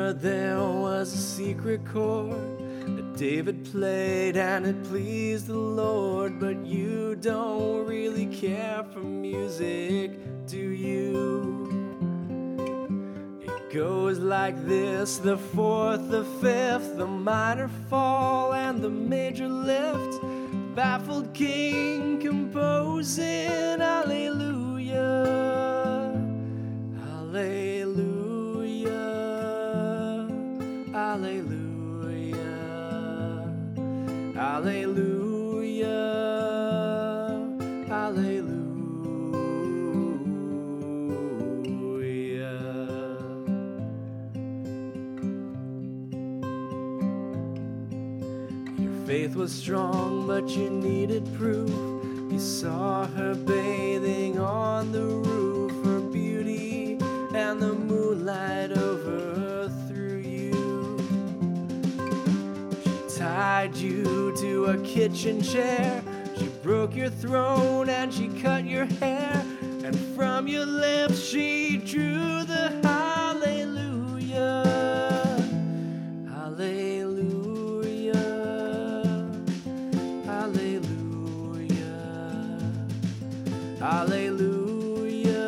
heard there was a secret chord that David played and it pleased the Lord. But you don't really care for music, do you? It goes like this: the fourth, the fifth, the minor fall, and the major lift. Baffled king composing hallelujah, hallelujah, hallelujah, hallelujah, hallelujah. Faith was strong, but you needed proof. You saw her bathing on the roof, her beauty and the moonlight overthrew you. She tied you to a kitchen chair, she broke your throne and she cut your hair, and from your lips she drew the hallelujah, hallelujah. Hallelujah,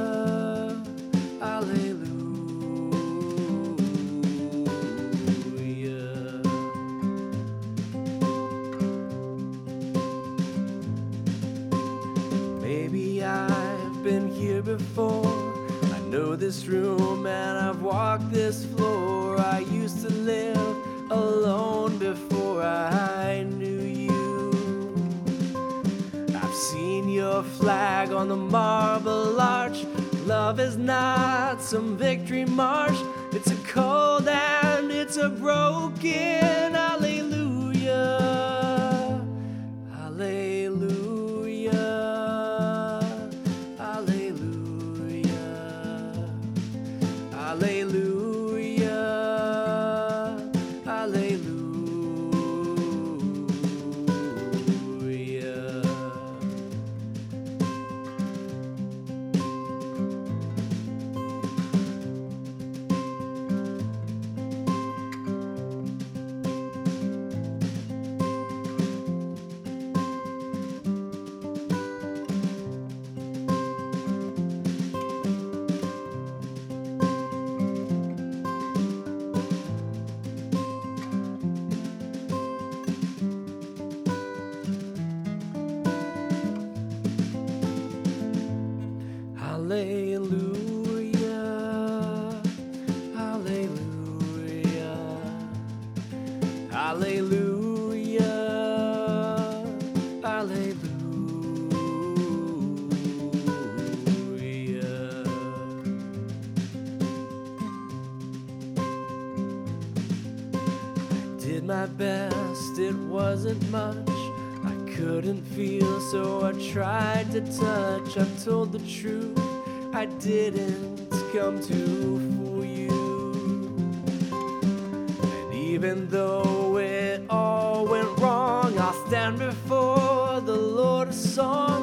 hallelujah. Maybe I've been here before. I know this room and I've walked this floor. I used to live alone before I knew you. Seen your flag on the marble arch. Love is not some victory march. It's a cold and it's a broken hallelujah, hallelujah, hallelujah, hallelujah, hallelujah. Hallelujah, hallelujah, hallelujah, hallelujah. I did my best, it wasn't much. I couldn't feel, so I tried to touch. I've told the truth, I didn't come to fool you. And even though it all went wrong, I'll stand before the Lord of songs.